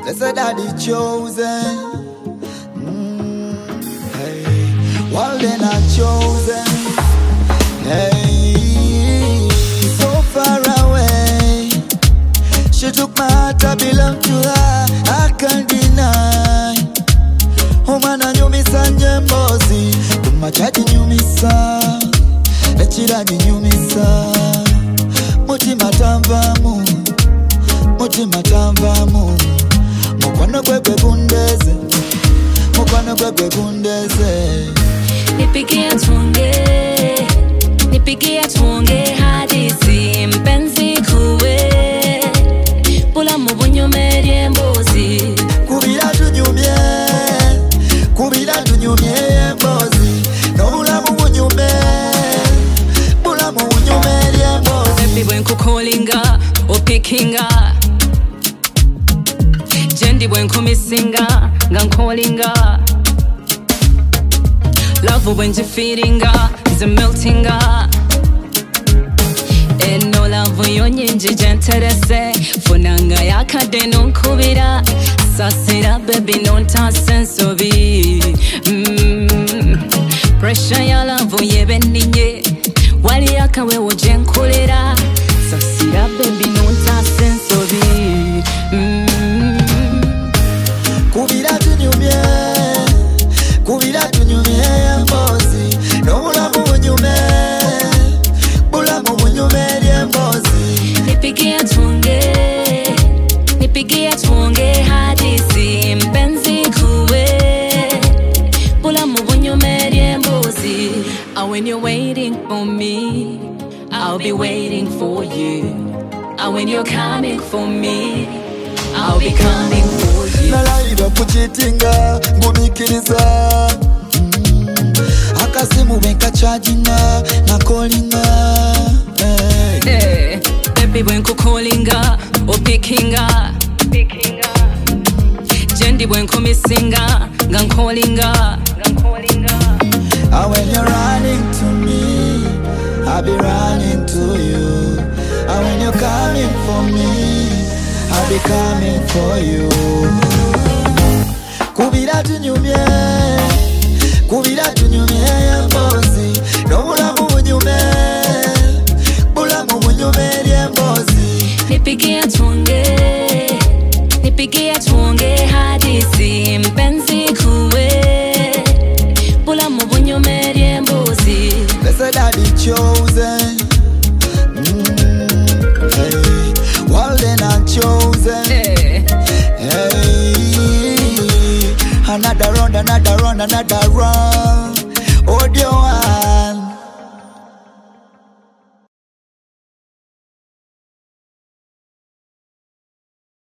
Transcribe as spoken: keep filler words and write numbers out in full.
Blessed are the chosen. Mm, hey, while they're not chosen. Hey, so far away. She took my heart, I belong to her. I can't deny. Oh man, I knew me sanje mbozi. Kumachaji knew me sa. Echiragi knew me sa. Muti matamvamu. Muti matamvamu. Mukwano kwekwe kundeze. Mukwano kwekwe kundeze. Nipigia tuonge. Nipigia tuonge hadithi mpenzi kuwe. Pula mubunyume mbozi. Kubira tunyumye. Kubira tunyumye mbozi. Nobula mubunyume. Bula mubunyume mbozi. Baby when kukolinga opikinga. Jendi when kumisinga ngankolinga. Love when you feedinga is a meltinga. And no love yonyinji genterese. Funanga yakade non kubira. Sasira baby non ta sensobi. Mm. Pressure ya love yebe ninye. Wali yakawe ujenkulira. Sasira baby non ta sensobi. Mm. Kubira tunyumye. Kubira tunyumye mbozi. Nobula mubunyume. Bula mubunyume mbozi. Nipigia tuonge. Nipigia tuonge hadithi mpenzi kuwe. Bula mubunyume mbozi. And when you're waiting for me, I'll be waiting for you. And when you're coming for me, I'll be coming for you. Nalaida kuchitinga ngumikiriza. Mm. Akasimu benka charginga na callinga. Hey. Hey, baby when kukolinga opikinga. Jendi when kumisinga ngankolinga. And when you're running to me, I'll be running to you. And when you're coming for me, I'll be coming for you. Kubira tunyumye. Kubira tunyumye mbozi. Nobula mubunyume. Bula mubunyume mbozi. Nipigia tuonge. Nipigia tuonge hadithi mpenzi kuwe. Bula mubunyume mbozi. Blessed are the chosen. Mm, hey, while they're not chosen. Hey. Hey, another round, another round, another round. Oh, dear.